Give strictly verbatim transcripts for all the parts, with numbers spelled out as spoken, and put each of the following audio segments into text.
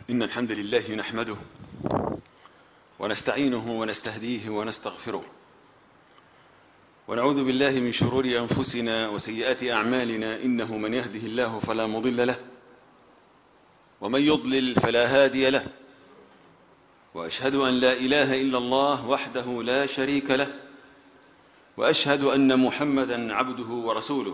إن الحمد لله نحمده ونستعينه ونستهديه ونستغفره ونعوذ بالله من شرور أنفسنا وسيئات أعمالنا، إنه من يهده الله فلا مضل له ومن يضلل فلا هادي له، وأشهد أن لا إله إلا الله وحده لا شريك له، وأشهد أن محمدا عبده ورسوله.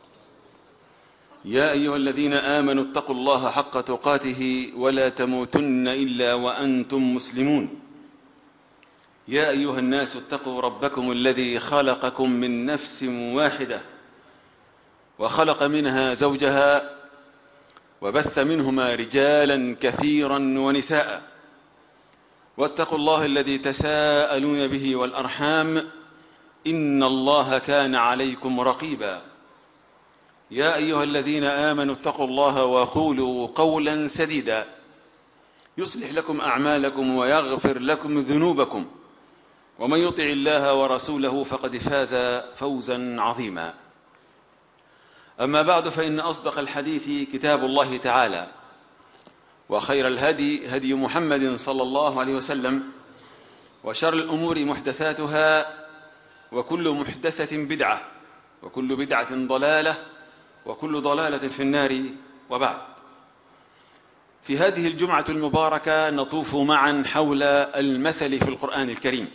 يا أيها الذين آمنوا اتقوا الله حق تقاته ولا تموتن إلا وأنتم مسلمون. يا أيها الناس اتقوا ربكم الذي خلقكم من نفس واحدة وخلق منها زوجها وبث منهما رجالا كثيرا ونساء، واتقوا الله الذي تساءلون به والأرحام، إن الله كان عليكم رقيبا. يا أيها الذين آمنوا اتقوا الله وقولوا قولا سديدا يصلح لكم أعمالكم ويغفر لكم ذنوبكم، ومن يطع الله ورسوله فقد فاز فوزا عظيما. أما بعد، فإن أصدق الحديث كتاب الله تعالى، وخير الهدي هدي محمد صلى الله عليه وسلم، وشر الأمور محدثاتها، وكل محدثة بدعة، وكل بدعة ضلالة، وكل ضلالة في النار. وبعد، في هذه الجمعة المباركة نطوف معا حول المثل في القرآن الكريم.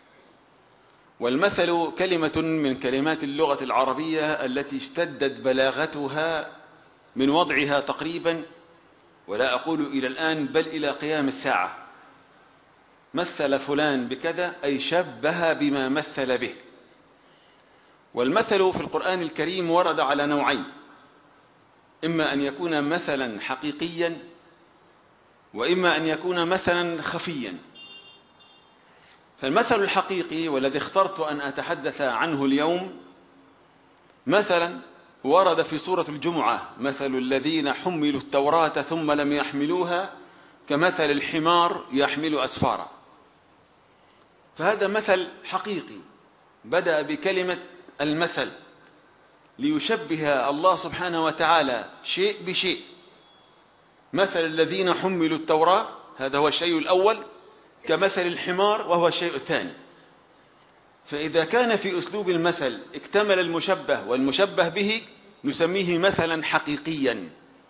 والمثل كلمة من كلمات اللغة العربية التي اشتدت بلاغتها من وضعها تقريبا، ولا أقول إلى الآن بل إلى قيام الساعة. مثل فلان بكذا أي شبه بما مثل به. والمثل في القرآن الكريم ورد على نوعين: إما أن يكون مثلا حقيقيا، وإما أن يكون مثلا خفيا. فالمثل الحقيقي والذي اخترت أن أتحدث عنه اليوم مثلا ورد في سورة الجمعة: مثل الذين حملوا التوراة ثم لم يحملوها كمثل الحمار يحمل أسفارا. فهذا مثل حقيقي بدأ بكلمة المثل ليشبه الله سبحانه وتعالى شيء بشيء. مثل الذين حملوا التوراة، هذا هو الشيء الأول، كمثل الحمار وهو الشيء الثاني. فإذا كان في أسلوب المثل اكتمل المشبه والمشبه به، نسميه مثلا حقيقيا.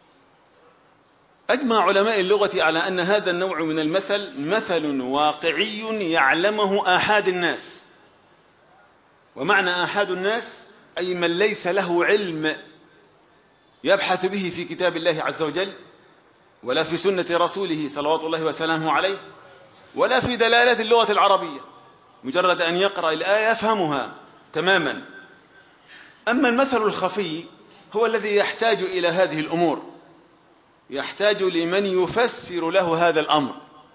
أجمع علماء اللغة على أن هذا النوع من المثل مثل واقعي يعلمه آحاد الناس. ومعنى آحاد الناس أي من ليس له علم يبحث به في كتاب الله عز وجل، ولا في سنة رسوله صلوات الله وسلامه عليه، ولا في دلالة اللغة العربية، مجرد أن يقرأ الآية يفهمها تماما. أما المثل الخفي هو الذي يحتاج إلى هذه الأمور، يحتاج لمن يفسر له هذا الأمر.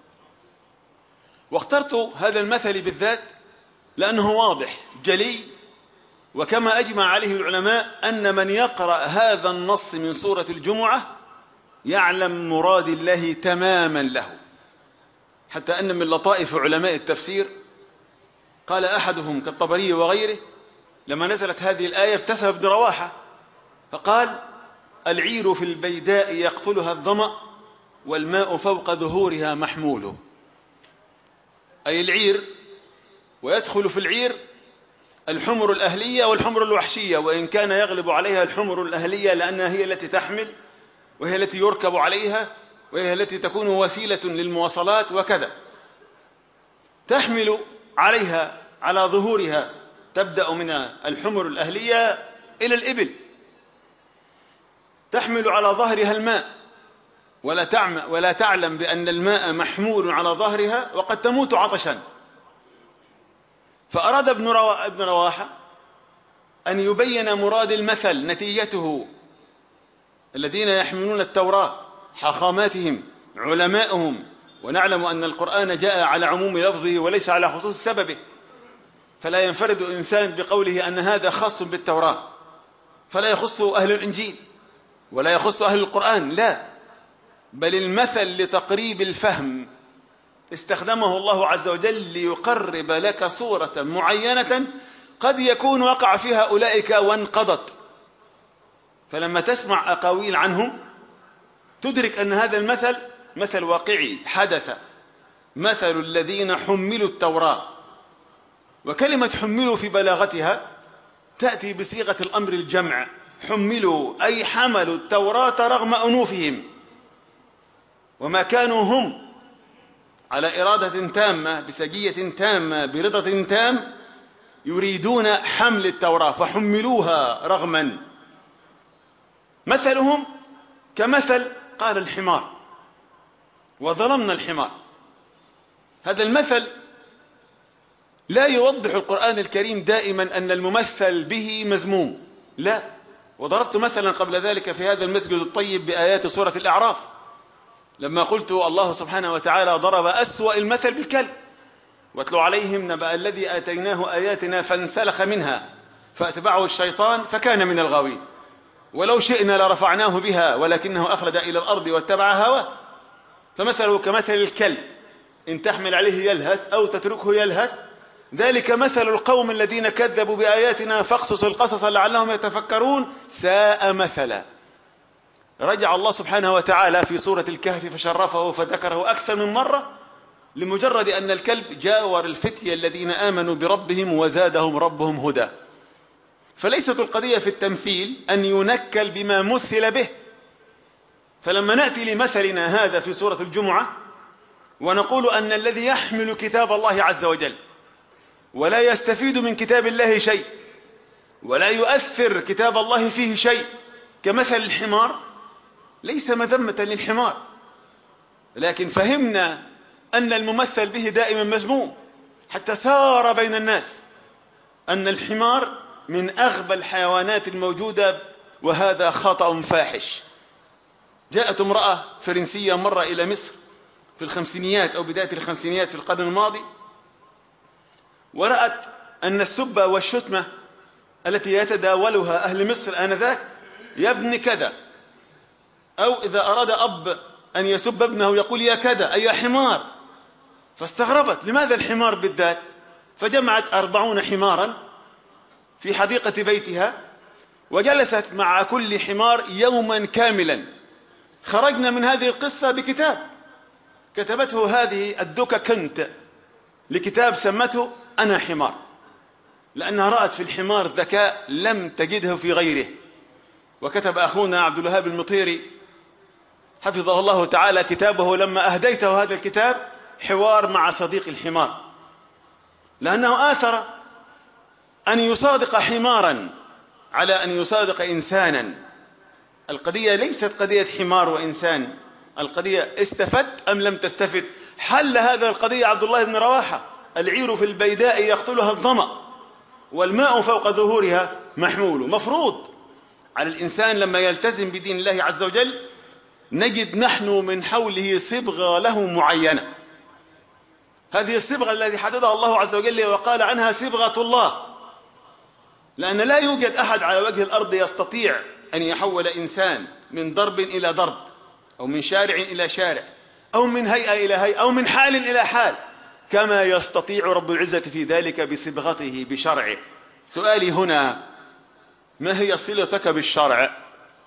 واخترت هذا المثل بالذات لأنه واضح جلي، وكما أجمع عليه العلماء أن من يقرأ هذا النص من سورة الجمعة يعلم مراد الله تماما له. حتى أن من لطائف علماء التفسير قال أحدهم كالطبري وغيره: لما نزلت هذه الآية ابتسم ابن رواحة فقال: العير في البيداء يقتلها الظمأ والماء فوق ظهورها محمول. أي العير، ويدخل في العير الحمر الأهلية والحمر الوحشية، وإن كان يغلب عليها الحمر الأهلية لأنها هي التي تحمل، وهي التي يركب عليها، وهي التي تكون وسيلة للمواصلات وكذا. تحمل عليها على ظهورها، تبدأ من الحمر الأهلية إلى الإبل، تحمل على ظهرها الماء، ولا تعلم, ولا تعلم بأن الماء محمول على ظهرها، وقد تموت عطشا. فأراد ابن روا... ابن رواحة أن يبين مراد المثل، نتيجته الذين يحملون التوراة حخاماتهم علماؤهم، ونعلم أن القرآن جاء على عموم لفظه وليس على خصوص سببه، فلا ينفرد إنسان بقوله أن هذا خاص بالتوراة، فلا يخص أهل الإنجيل ولا يخص أهل القرآن، لا، بل المثل لتقريب الفهم استخدمه الله عز وجل ليقرب لك صورة معينة قد يكون وقع فيها أولئك وانقضت. فلما تسمع أقاويل عنهم تدرك أن هذا المثل مثل واقعي حدث، مثل الذين حملوا التوراة. وكلمة حملوا في بلاغتها تأتي بصيغة الأمر الجمع، حملوا أي حملوا التوراة رغم أنوفهم، وما كانوا هم على إرادة تامة بسجية تامة برضة تام يريدون حمل التوراة فحملوها رغما. مثلهم كمثل قال الحمار وظلمنا الحمار. هذا المثل لا يوضح القرآن الكريم دائما أن الممثل به مذموم، لا. وضربت مثلا قبل ذلك في هذا المسجد الطيب بآيات سورة الأعراف لما قلت الله سبحانه وتعالى ضرب أسوأ المثل بالكلب، واتلو عليهم نبأ الذي آتيناه آياتنا فانسلخ منها فأتبعه الشيطان فكان من الغاوين ولو شئنا لرفعناه بها ولكنه أخلد إلى الأرض واتبع هواه فمثله كمثل الكلب إن تحمل عليه يلهث أو تتركه يلهث، ذلك مثل القوم الذين كذبوا بآياتنا فاقصص القصص لعلهم يتفكرون ساء مثلا. رجع الله سبحانه وتعالى في سورة الكهف فشرفه فذكره أكثر من مرة لمجرد أن الكلب جاور الفتية الذين آمنوا بربهم وزادهم ربهم هدى. فليست القضية في التمثيل أن ينكل بما مثل به. فلما نأتي لمثلنا هذا في سورة الجمعة ونقول أن الذي يحمل كتاب الله عز وجل ولا يستفيد من كتاب الله شيء ولا يؤثر كتاب الله فيه شيء كمثل الحمار، ليس مذمة للحمار، لكن فهمنا أن الممثل به دائما مذموم، حتى سار بين الناس أن الحمار من أغبى الحيوانات الموجودة، وهذا خطأ فاحش. جاءت امرأة فرنسية مرة إلى مصر في الخمسينيات أو بداية الخمسينيات في القرن الماضي، ورأت أن السبة والشتمة التي يتداولها أهل مصر آنذاك يا ابن كذا، أو إذا أراد أب أن يسب ابنه يقول يا كذا أي يا حمار. فاستغربت لماذا الحمار بالذات، فجمعت أربعون حمارا في حديقة بيتها وجلست مع كل حمار يوما كاملا. خرجنا من هذه القصة بكتاب كتبته هذه الدكة كنت لكتاب سمته أنا حمار، لأنها رأت في الحمار ذكاء لم تجده في غيره. وكتب أخونا عبد الوهاب المطيري حفظه الله تعالى كتابه لما أهديته هذا الكتاب حوار مع صديق الحمار، لأنه آثر أن يصادق حمارا على أن يصادق إنسانا. القضية ليست قضية حمار وإنسان، القضية استفدت أم لم تستفد. حل هذا القضية عبد الله بن رواحة العير في البيداء يقتلها الظمأ والماء فوق ظهورها محمول. مفروض على الإنسان لما يلتزم بدين الله عز وجل نجد نحن من حوله صبغة له معينة، هذه الصبغة التي حددها الله عز وجل وقال عنها صبغة الله، لأن لا يوجد أحد على وجه الأرض يستطيع أن يحول إنسان من ضرب إلى ضرب أو من شارع إلى شارع أو من هيئة إلى هيئة أو من حال إلى حال كما يستطيع رب العزة في ذلك بصبغته بشرعه. سؤالي هنا، ما هي صلتك بالشرع؟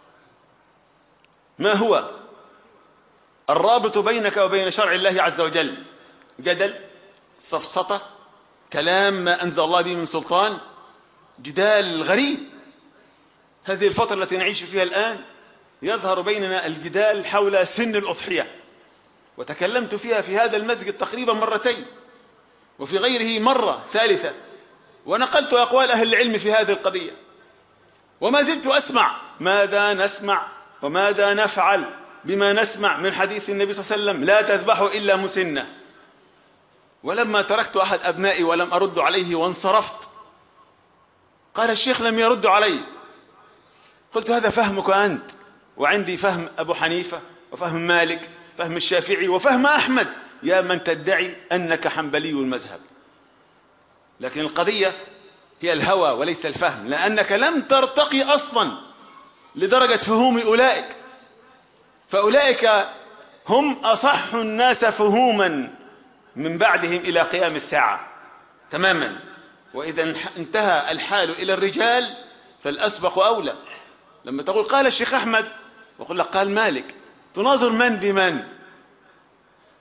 ما هو الرابط بينك وبين شرع الله عز وجل؟ جدل، سفسطة، كلام ما أنزل الله به من سلطان، جدال غريب. هذه الفترة التي نعيش فيها الآن يظهر بيننا الجدال حول سن الأضحية، وتكلمت فيها في هذا المسجد تقريبا مرتين وفي غيره مرة ثالثة، ونقلت أقوال أهل العلم في هذه القضية، وما زلت أسمع ماذا نسمع وماذا نفعل بما نسمع من حديث النبي صلى الله عليه وسلم لا تذبحوا إلا مسنة. ولما تركت أحد أبنائي ولم أرد عليه وانصرفت قال الشيخ لم يرد علي. قلت هذا فهمك أنت، وعندي فهم أبو حنيفة وفهم مالك فهم الشافعي وفهم أحمد يا من تدعي أنك حنبلي المذهب. لكن القضية هي الهوى وليس الفهم، لأنك لم ترتقي أصلا لدرجة فهوم أولئك، فأولئك هم أصح الناس فهوما من بعدهم إلى قيام الساعة تماما. وإذا انتهى الحال إلى الرجال فالأسبق أولى. لما تقول قال الشيخ أحمد وقل لك قال مالك، تناظر من بمن؟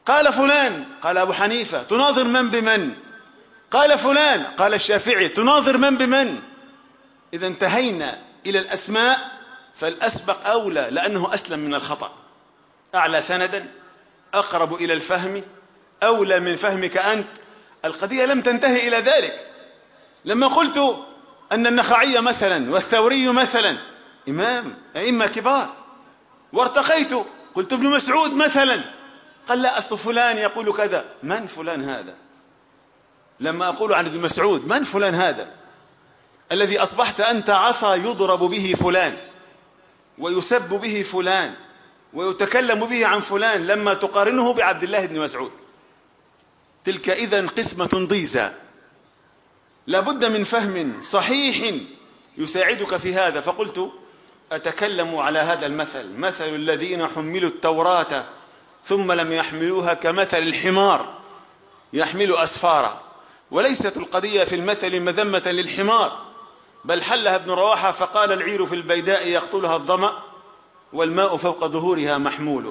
قال فلان، قال أبو حنيفة. تناظر من بمن؟ قال فلان، قال الشافعي. تناظر من بمن؟ إذا انتهينا إلى الأسماء فالأسبق أولى، لأنه أسلم من الخطأ، أعلى سندا، أقرب إلى الفهم، أولى من فهمك أنت. القضية لم تنتهي إلى ذلك. لما قلت أن النخعي مثلا والثوري مثلا إمام أئمة كبار، وارتقيت قلت ابن مسعود مثلا، قال لا أصل فلان يقول كذا. من فلان هذا؟ لما أقول عن ابن مسعود من فلان هذا الذي أصبحت أنت عصا يضرب به فلان ويسب به فلان ويتكلم به عن فلان لما تقارنه بعبد الله بن مسعود؟ تلك إذن قسمة ضيزى. لابد من فهم صحيح يساعدك في هذا. فقلت أتكلم على هذا المثل، مثل الذين حملوا التوراة ثم لم يحملوها كمثل الحمار يحمل أسفارا. وليست القضية في المثل مذمة للحمار، بل حلها ابن رواحة فقال العير في البيداء يقتلها الظمأ والماء فوق ظهورها محمول.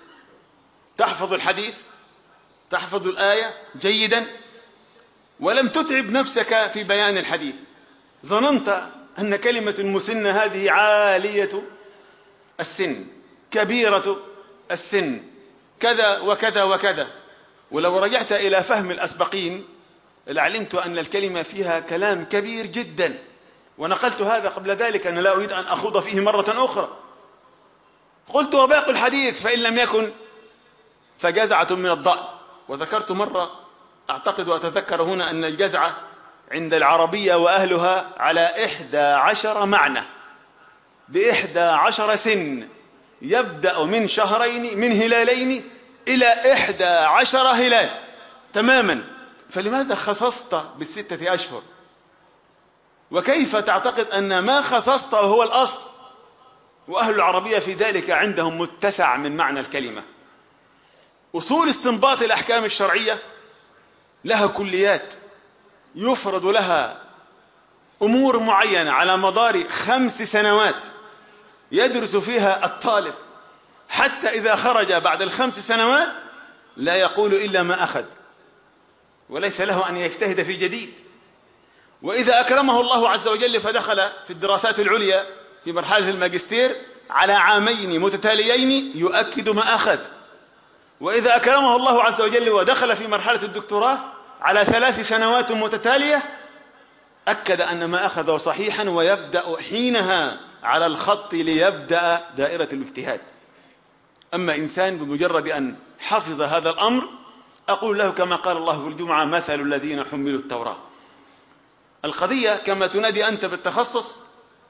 تحفظ الحديث، تحفظ الآية جيدا، ولم تتعب نفسك في بيان الحديث. ظننت أن كلمة المسن هذه عالية السن، كبيرة السن، كذا وكذا وكذا. ولو رجعت إلى فهم الأسبقين لعلمت أن الكلمة فيها كلام كبير جدا، ونقلت هذا قبل ذلك، أنا لا أريد أن أخوض فيه مرة أخرى. قلت وباقي الحديث فإن لم يكن فجزعة من الضأن. وذكرت مرة أعتقد وأتذكر هنا أن الجزعة عند العربية وأهلها على إحدى عشر معنى، بإحدى عشر سن، يبدأ من شهرين من هلالين إلى إحدى عشر هلال تماما. فلماذا خصصت بالستة أشهر؟ وكيف تعتقد أن ما خصصته هو الأصل؟ وأهل العربية في ذلك عندهم متسع من معنى الكلمة. أصول استنباط الأحكام الشرعية لها كليات يفرض لها أمور معينة على مدار خمس سنوات يدرس فيها الطالب، حتى إذا خرج بعد الخمس سنوات لا يقول إلا ما أخذ، وليس له أن يجتهد في جديد. وإذا أكرمه الله عز وجل فدخل في الدراسات العليا في مرحلة الماجستير على عامين متتاليين يؤكد ما أخذ. وإذا أكرمه الله عز وجل ودخل في مرحلة الدكتوراه على ثلاث سنوات متتالية أكد أن ما أخذه صحيحا، ويبدأ حينها على الخط ليبدأ دائرة الاجتهاد. أما إنسان بمجرد أن حفظ هذا الأمر أقول له كما قال الله في الجمعة مثل الذين حملوا التوراة. القضية كما تنادي أنت بالتخصص،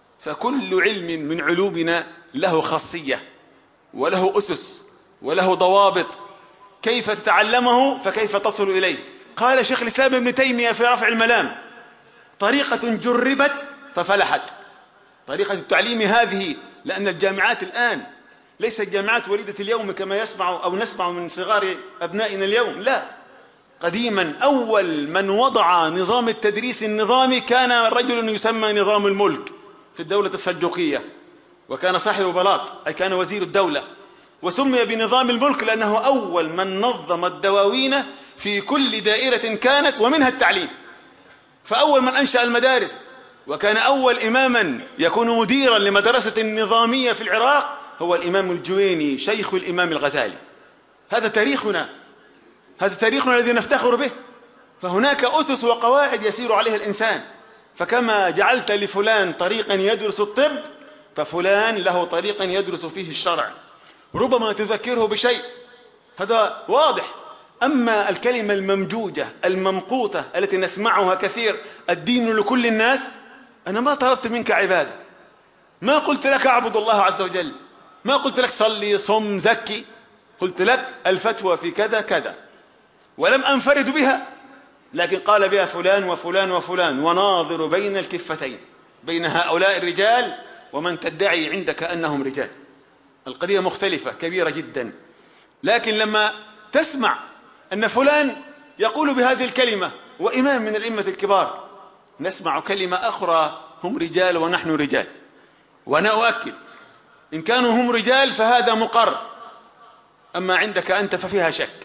فكل علم من علومنا له خاصية وله أسس وله ضوابط كيف تتعلمه فكيف تصل إليه. قال شيخ الإسلام ابن تيمية في رفع الملام طريقة جربت ففلحت. طريقة التعليم هذه، لأن الجامعات الآن ليست جامعات وليدة اليوم كما يسمع أو نسمع من صغار أبنائنا اليوم، لا. قديما أول من وضع نظام التدريس النظامي كان رجل يسمى نظام الملك في الدولة السلجوقية، وكان صاحب بلاط أي كان وزير الدولة، وسمي بنظام الملك لأنه أول من نظم الدواوين في كل دائرة كانت ومنها التعليم. فأول من أنشأ المدارس وكان أول إماما يكون مديرا لمدرسة نظامية في العراق هو الإمام الجويني شيخ الإمام الغزالي. هذا تاريخنا، هذا تاريخنا الذي نفتخر به. فهناك أسس وقواعد يسير عليها الإنسان. فكما جعلت لفلان طريقا يدرس الطب ففلان له طريقا يدرس فيه الشرع، ربما تذكره بشيء، هذا واضح. أما الكلمة الممجوجة الممقوتة التي نسمعها كثير، الدين لكل الناس، أنا ما طلبت منك عبادة، ما قلت لك أعبد الله عز وجل، ما قلت لك صلي صم زكي، قلت لك الفتوى في كذا كذا، ولم أنفرد بها، لكن قال بها فلان وفلان وفلان، وناظر بين الكفتين بين هؤلاء الرجال ومن تدعي عندك أنهم رجال. القضية مختلفة كبيرة جدا. لكن لما تسمع أن فلان يقول بهذه الكلمة وإمام من الأئمة الكبار، نسمع كلمة أخرى هم رجال ونحن رجال، وأنا أؤكد إن كانوا هم رجال فهذا مقر، أما عندك أنت ففيها شك.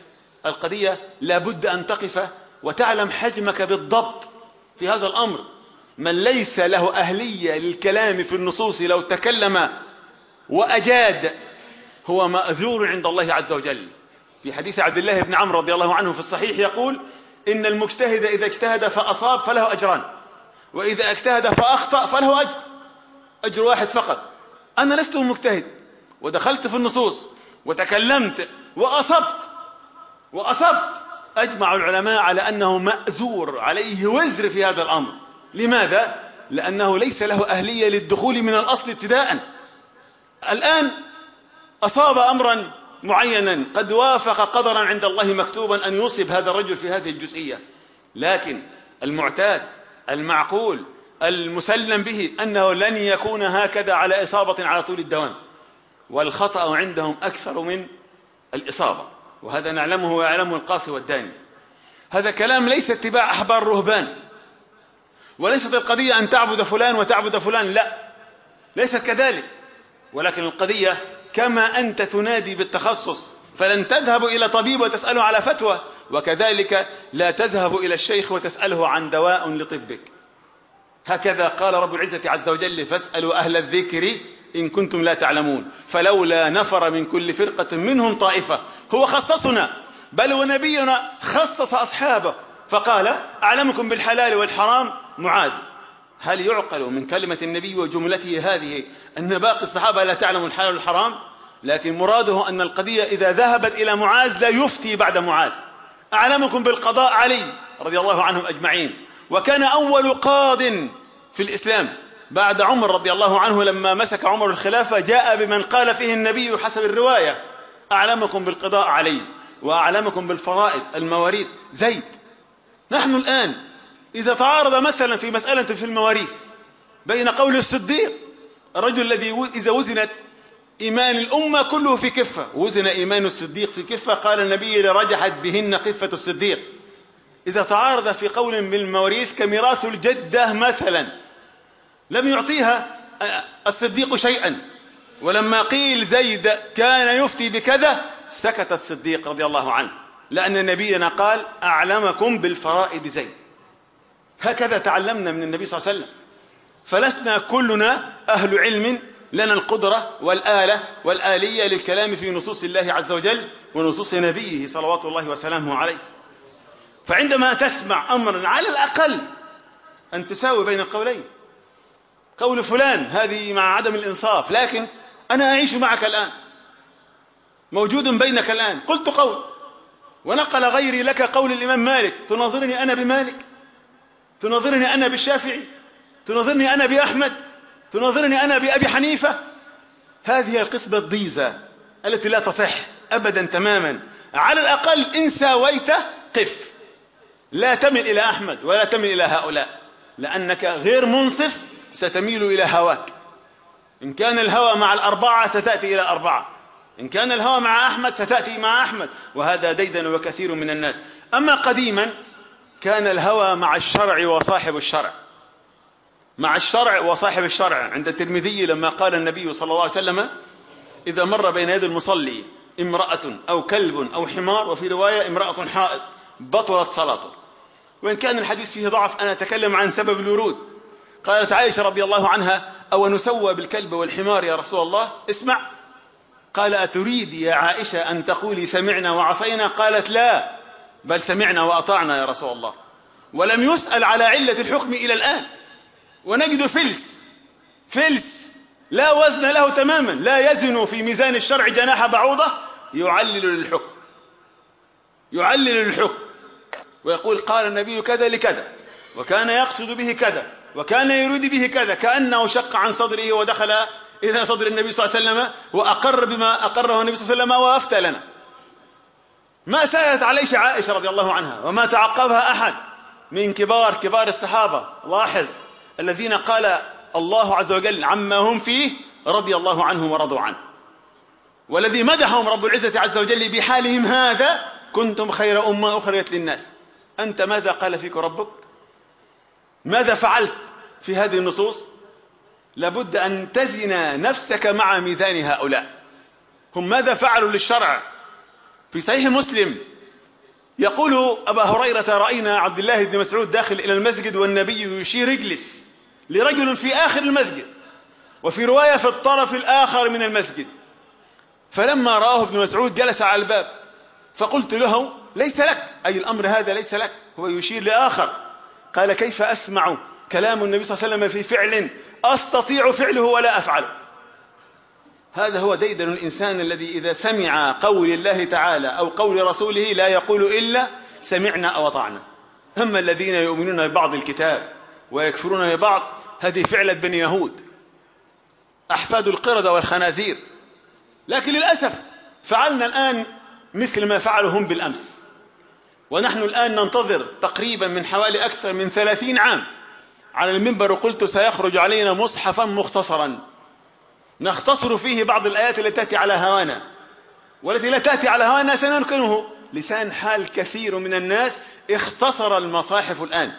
القضية لابد أن تقف وتعلم حجمك بالضبط في هذا الأمر. من ليس له أهلية للكلام في النصوص لو تكلم وأجاد هو مأذور عند الله عز وجل. في حديث عبد الله بن عمرو رضي الله عنه في الصحيح يقول: إن المجتهد إذا اجتهد فأصاب فله أجران، وإذا اجتهد فأخطأ فله أجر أجر واحد فقط. أنا لست مجتهد ودخلت في النصوص وتكلمت وأصبت وأصبت أجمع العلماء على أنه مأزور عليه وزر في هذا الأمر. لماذا؟ لأنه ليس له أهلية للدخول من الأصل ابتداء. الآن أصاب أمرا معينا قد وافق قدرا عند الله مكتوبا أن يصيب هذا الرجل في هذه الجزئية، لكن المعتاد المعقول المسلم به أنه لن يكون هكذا على إصابة على طول الدوام، والخطأ عندهم أكثر من الإصابة، وهذا نعلمه ويعلمه القاصي والداني. هذا كلام ليس اتباع أحبار رهبان، وليست القضية أن تعبد فلان وتعبد فلان، لا، ليست كذلك، ولكن القضية كما أنت تنادي بالتخصص فلن تذهب إلى طبيب وتسأله على فتوى، وكذلك لا تذهب إلى الشيخ وتسأله عن دواء لطبك. هكذا قال رب العزة عز وجل: فاسألوا أهل الذكر إن كنتم لا تعلمون. فلولا نفر من كل فرقة منهم طائفة. هو خصصنا، بل ونبينا خصص أصحابه فقال: أعلمكم بالحلال والحرام معاذ. هل يعقل من كلمة النبي وجملته هذه أن باقي الصحابة لا تعلم الحلال والحرام؟ لكن مراده أن القضية إذا ذهبت إلى معاذ لا يفتي بعد معاذ. أعلمكم بالقضاء علي رضي الله عنهم أجمعين، وكان أول قاض في الإسلام بعد عمر رضي الله عنه. لما مسك عمر الخلافة جاء بمن قال فيه النبي حسب الرواية: أعلمكم بالقضاء علي وأعلمكم بالفرائض المواريث زيد. نحن الآن إذا تعارض مثلا في مسألة في المواريث بين قول الصديق، الرجل الذي إذا وزنت إيمان الأمة كله في كفة، وزن إيمان الصديق في كفة، قال النبي: لرجحت بهن قفة الصديق. إذا تعارض في قول بالمواريث كميراث الجدة مثلا، لم يعطيها الصديق شيئا، ولما قيل زيد كان يفتي بكذا سكت الصديق رضي الله عنه، لأن نبينا قال: أعلمكم بالفرائض زيد. هكذا تعلمنا من النبي صلى الله عليه وسلم. فلسنا كلنا أهل علم لنا القدرة والآلة والآلية للكلام في نصوص الله عز وجل ونصوص نبيه صلوات الله وسلامه عليه. فعندما تسمع أمرا على الأقل أن تساوي بين القولين. قول فلان هذه مع عدم الإنصاف، لكن أنا أعيش معك الآن، موجود بينك الآن، قلت قول ونقل غيري لك قول الإمام مالك، تناظرني أنا بمالك، تناظرني أنا بالشافعي، تناظرني أنا بأحمد، تناظرني أنا بأبي حنيفة. هذه القسمة الضيزة التي لا تصح أبدا تماما. على الأقل إن ساويته قف، لا تمل إلى أحمد ولا تمل إلى هؤلاء، لأنك غير منصف ستميل إلى هواك. إن كان الهوى مع الأربعة ستأتي إلى أربعة، إن كان الهوى مع أحمد ستأتي مع أحمد، وهذا ديدن وكثير من الناس. أما قديما كان الهوى مع الشرع وصاحب الشرع، مع الشرع وصاحب الشرع. عند الترمذي لما قال النبي صلى الله عليه وسلم: إذا مر بين يد المصلي امرأة أو كلب أو حمار، وفي رواية امرأة حائض، بطلت صلاته. وإن كان الحديث فيه ضعف أنا أتكلم عن سبب الورود. قالت عائشة رضي الله عنها: أو نسوى بالكلب والحمار يا رسول الله؟ اسمع. قال: أتريد يا عائشة أن تقولي سمعنا وعصينا؟ قالت: لا، بل سمعنا وأطعنا يا رسول الله. ولم يسأل على علة الحكم إلى الآن، ونجد فلس فلس لا وزن له تماما، لا يزن في ميزان الشرع جناح بعوضة، يعلل للحكم يعلل للحكم ويقول: قال النبي كذا لكذا، وكان يقصد به كذا، وكان يريد به كذا، كأنه شق عن صدره ودخل إلى صدر النبي صلى الله عليه وسلم وأقر بما أقره النبي صلى الله عليه وسلم وأفتى لنا. ما سألت عليه عائشة رضي الله عنها، وما تعقبها أحد من كبار كبار الصحابة. لاحظ الذين قال الله عز وجل عما هم فيه رضي الله عنهم ورضوا عنه، والذي مدحهم رب العزة عز وجل بحالهم هذا: كنتم خير أمة أخرجت للناس. أنت ماذا قال فيك ربك؟ ماذا فعلت في هذه النصوص؟ لابد أن تزن نفسك مع ميزان هؤلاء. هم ماذا فعلوا للشرع؟ في صحيح مسلم يقول أبا هريرة: رأينا عبد الله بن مسعود داخل إلى المسجد والنبي يشير اجلس لرجل في آخر المسجد، وفي رواية في الطرف الآخر من المسجد. فلما رآه ابن مسعود جلس على الباب، فقلت له: ليس لك، أي الأمر هذا ليس لك، هو يشير لآخر. قال: كيف أسمع كلام النبي صلى الله عليه وسلم في فعل أستطيع فعله ولا أفعله؟ هذا هو ديدن الإنسان الذي إذا سمع قول الله تعالى أو قول رسوله لا يقول إلا سمعنا أو أطعنا. أما الذين يؤمنون ببعض الكتاب ويكفرون ببعض، هذه فعلة بني يهود، أحفاد القردة والخنازير. لكن للأسف فعلنا الآن مثل ما فعلوا هم بالأمس، ونحن الآن ننتظر تقريبا من حوالي أكثر من ثلاثين عام على المنبر، وقلت سيخرج علينا مصحفا مختصرا نختصر فيه بعض الآيات التي تأتي على هوانا، والتي لا تأتي على هوانا سننكره. لسان حال كثير من الناس اختصر المصاحف الآن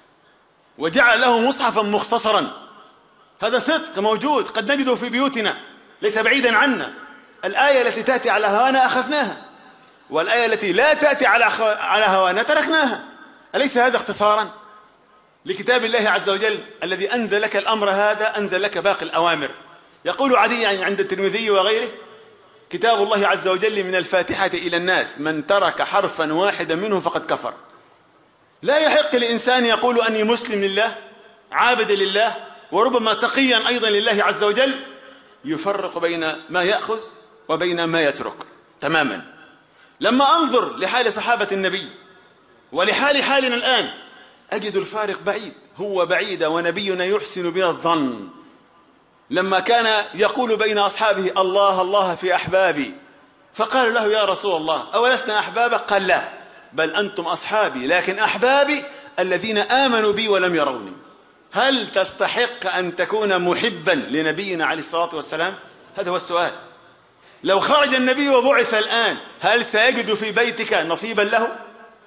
وجعل له مصحفا مختصرا. هذا صدق موجود، قد نجده في بيوتنا ليس بعيدا عنا. الآية التي تأتي على هوانا أخذناها، والآية التي لا تأتي على على هوانا تركناها. أليس هذا اختصارا لكتاب الله عز وجل الذي أنزل لك الأمر هذا؟ أنزل لك باقي الأوامر. يقول عدي عند الترمذي وغيره: كتاب الله عز وجل من الفاتحة إلى الناس من ترك حرفا واحدا منه فقد كفر. لا يحق لإنسان يقول أني مسلم لله عابد لله وربما تقيا أيضا لله عز وجل يفرق بين ما يأخذ وبين ما يترك تماما. لما أنظر لحال صحابة النبي ولحال حالنا الآن أجد الفارق بعيد، هو بعيد ونبينا يحسن بنا الظن. لما كان يقول بين أصحابه: الله الله في أحبابي، فقال له: يا رسول الله أولسنا أحبابك؟ قال: لا، بل أنتم أصحابي، لكن أحبابي الذين آمنوا بي ولم يروني. هل تستحق أن تكون محبا لنبينا عليه الصلاة والسلام؟ هذا هو السؤال. لو خرج النبي وبعث الآن هل سيجد في بيتك نصيبا له؟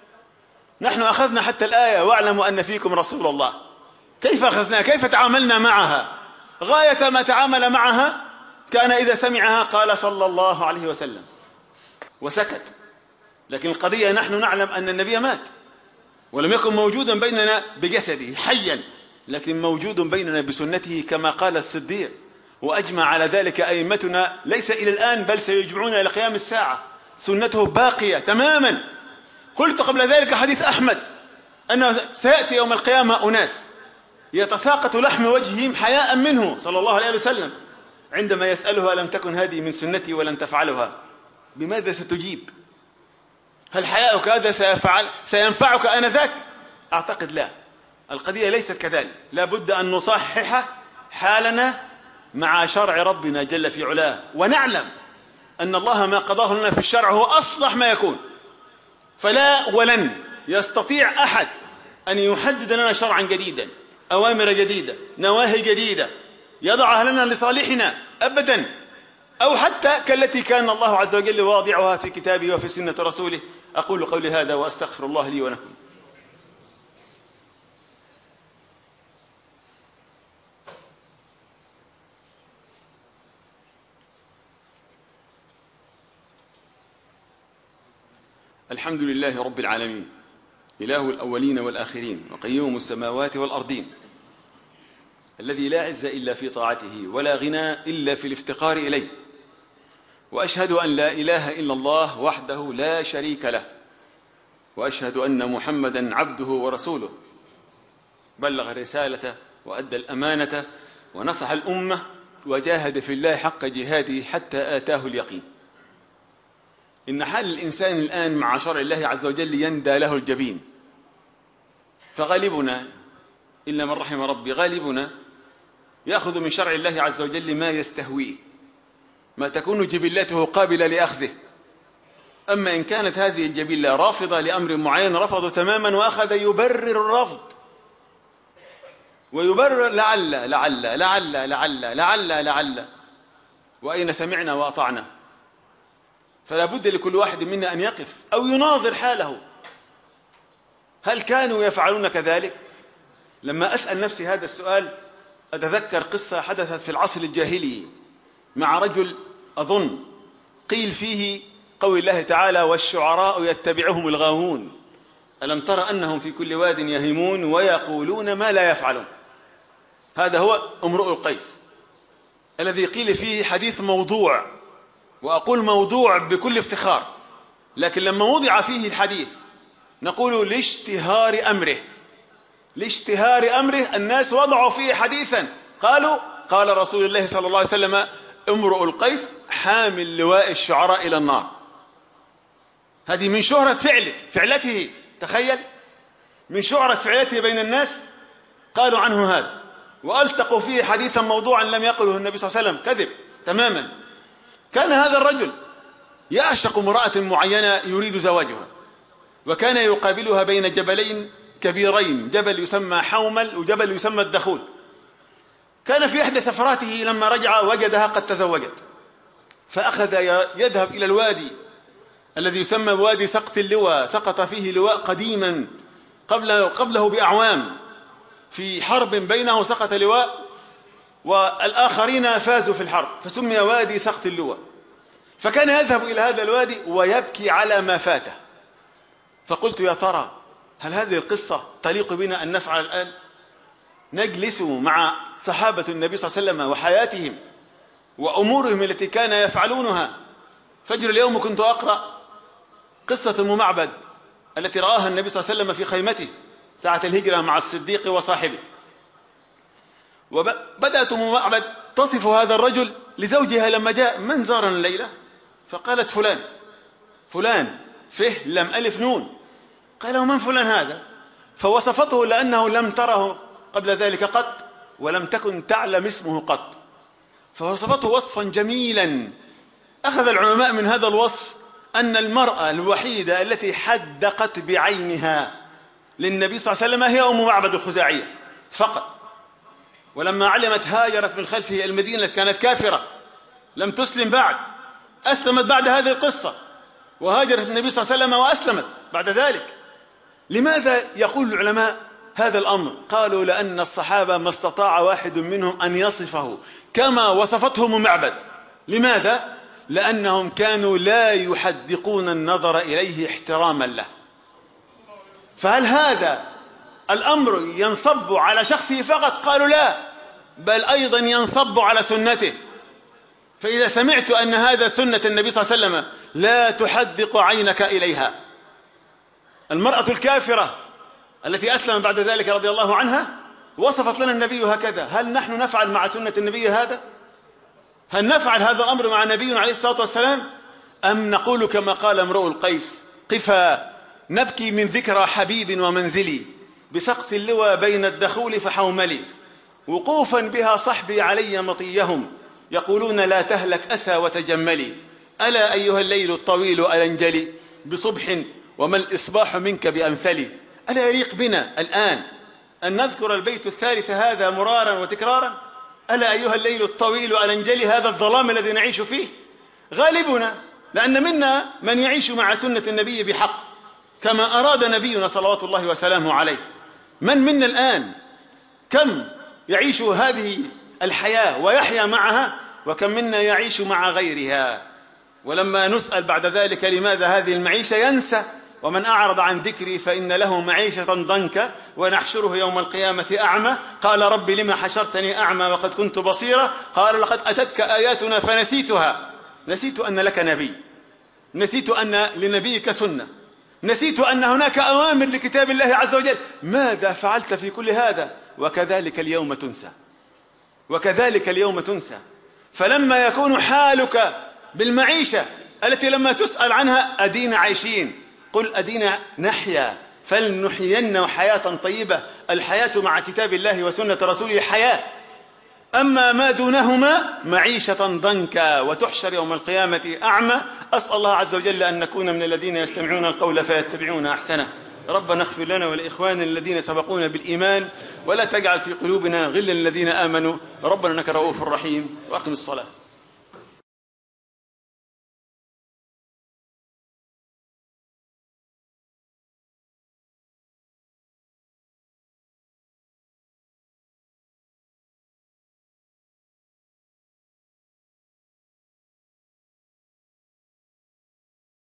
نحن أخذنا حتى الآية: واعلموا أن فيكم رسول الله. كيف أخذناها؟ كيف تعاملنا معها؟ غاية ما تعامل معها كان إذا سمعها قال صلى الله عليه وسلم وسكت. لكن القضية نحن نعلم أن النبي مات ولم يكن موجودا بيننا بجسده حيا، لكن موجود بيننا بسنته كما قال الصديق، وأجمع على ذلك أئمتنا ليس إلى الآن بل سيجمعون إلى قيام الساعة. سنته باقية تماما. قلت قبل ذلك حديث أحمد أنه سيأتي يوم القيامة أناس يتساقط لحم وجههم حياء منه صلى الله عليه وسلم، عندما يسأله: ألم تكن هذه من سنتي ولم تفعلها؟ بماذا ستجيب؟ هل حياؤك هذا سيفعل سينفعك آنذاك؟ أعتقد لا. القضية ليست كذلك. لا بد أن نصحح حالنا مع شرع ربنا جل في علاه، ونعلم أن الله ما قضاه لنا في الشرع هو أصلح ما يكون. فلا ولن يستطيع أحد أن يحدد لنا شرعا جديدا، أوامر جديدة، نواهي جديدة يضعها لنا لصالحنا أبدا، أو حتى كالتي كان الله عز وجل واضعها في كتابه وفي سنة رسوله. أقول قولي هذا وأستغفر الله لي ولكم. الحمد لله رب العالمين، إله الأولين والآخرين، وقيوم السماوات والأرضين، الذي لا عز إلا في طاعته ولا غنى إلا في الافتقار إليه. وأشهد أن لا إله إلا الله وحده لا شريك له، وأشهد أن محمدا عبده ورسوله، بلغ الرسالة وأدى الأمانة ونصح الأمة وجاهد في الله حق جهاده حتى آتاه اليقين. إن حال الإنسان الآن مع شرع الله عز وجل يندى له الجبين، فغالبنا إلا من رحم ربي غالبنا يأخذ من شرع الله عز وجل ما يستهويه، ما تكون جبلته قابلة لأخذه. أما إن كانت هذه الجبلة رافضة لأمر معين رفضه تماما، وأخذ يبرر الرفض ويبرر لعل لعل لعل لعل لعل لعل وأين سمعنا وأطعنا. فلا بد لكل واحد منا أن يقف أو يناظر حاله، هل كانوا يفعلون كذلك؟ لما أسأل نفسي هذا السؤال أتذكر قصة حدثت في العصر الجاهلي مع رجل أظن قيل فيه قول الله تعالى والشعراء يتبعهم الغاوون ألم تر أنهم في كل واد يهيمون ويقولون ما لا يفعلون. هذا هو امرؤ القيس الذي قيل فيه حديث موضوع، وأقول موضوع بكل افتخار، لكن لما وضع فيه الحديث نقول لاشتهار أمره، لاشتهار أمره الناس وضعوا فيه حديثا قالوا قال رسول الله صلى الله عليه وسلم امرؤ القيس حامل لواء الشعراء إلى النار. هذه من شهرة فعله فعلته، تخيل، من شهرة فعلته بين الناس قالوا عنه هذا، وألتقوا فيه حديثا موضوعا لم يقله النبي صلى الله عليه وسلم، كذب تماما. كان هذا الرجل يعشق امرأة معينة يريد زواجها، وكان يقابلها بين جبلين كبيرين، جبل يسمى حومل وجبل يسمى الدخول. كان في إحدى سفراته لما رجع وجدها قد تزوجت، فأخذ يذهب إلى الوادي الذي يسمى وادي سقط اللواء، سقط فيه لواء قديما قبل قبله بأعوام، في حرب بينه سقط لواء والآخرين فازوا في الحرب فسمي وادي سقط اللواء. فكان يذهب إلى هذا الوادي ويبكي على ما فاته. فقلت يا ترى هل هذه القصة تليق بنا أن نفعل الآن؟ نجلس مع صحابة النبي صلى الله عليه وسلم وحياتهم وأمورهم التي كان يفعلونها. فجر اليوم كنت أقرأ قصة أم معبد التي رآها النبي صلى الله عليه وسلم في خيمته ساعة الهجرة مع الصديق وصاحبه، وبدأت أم معبد تصف هذا الرجل لزوجها لما جاء من زارنا الليلة، فقالت فلان فلان فه لم ألف نون. قال ومن فلان هذا؟ فوصفته لأنه لم تره قبل ذلك قط ولم تكن تعلم اسمه قط، فوصفته وصفا جميلا. أخذ العلماء من هذا الوصف أن المرأة الوحيدة التي حدقت بعينها للنبي صلى الله عليه وسلم هي أم معبد الخزاعية فقط. ولما علمت هاجرت من خلفه المدينة كانت كافرة لم تسلم بعد، أسلمت بعد هذه القصة، وهاجرت النبي صلى الله عليه وسلم وأسلمت بعد ذلك. لماذا يقول العلماء هذا الأمر؟ قالوا لأن الصحابة ما استطاع واحد منهم أن يصفه كما وصفته أم معبد. لماذا؟ لأنهم كانوا لا يحدقون النظر إليه احتراما له. فهل هذا الأمر ينصب على شخصه فقط؟ قالوا لا، بل أيضا ينصب على سنته. فإذا سمعت أن هذا سنة النبي صلى الله عليه وسلم لا تحدق عينك إليها. المرأة الكافرة التي أسلم بعد ذلك رضي الله عنها وصفت لنا النبي هكذا. هل نحن نفعل مع سنة النبي هذا؟ هل نفعل هذا الأمر مع نبينا عليه الصلاة والسلام؟ أم نقول كما قال امرؤ القيس قفا نبكي من ذكرى حبيب ومنزلي بسقط اللوى بين الدخول فحوملي وقوفا بها صحبي علي مطيهم يقولون لا تهلك أسى وتجملي ألا أيها الليل الطويل ألنجلي بصبح وما الإصباح منك بأمثلي. ألا يليق بنا الآن أن نذكر البيت الثالث هذا مرارا وتكرارا؟ ألا أيها الليل الطويل ألنجلي، هذا الظلام الذي نعيش فيه غالبنا، لأن منا من يعيش مع سنة النبي بحق كما أراد نبينا صلوات الله وسلامه عليه. من منا الآن كم يعيش هذه الحياة ويحيا معها، وكم منا يعيش مع غيرها؟ ولما نسأل بعد ذلك لماذا هذه المعيشة ينسى ومن أعرض عن ذكري فإن له معيشة ضنكا ونحشره يوم القيامة أعمى قال رب لما حشرتني أعمى وقد كنت بصيرا قال لقد أتتك آياتنا فنسيتها. نسيت أن لك نبي، نسيت أن لنبيك سنة، نسيت أن هناك أوامر لكتاب الله عز وجل. ماذا فعلت في كل هذا؟ وكذلك اليوم تنسى، وكذلك اليوم تنسى. فلما يكون حالك بالمعيشة التي لما تسأل عنها أدينا عايشين، قل أدينا نحيا فلنحيين حياة طيبة. الحياة مع كتاب الله وسنة رسوله حياة، أما ما دونهما معيشة ضنكا وتحشر يوم القيامة أعمى. أسأل الله عز وجل أن نكون من الذين يستمعون القول فيتبعون أحسنه. ربنا اغفر لنا ولإخواننا الذين سبقونا بالإيمان ولا تجعل في قلوبنا غلا للذين آمنوا. ربنا إنك رؤوف رحيم. وأقم الصلاة.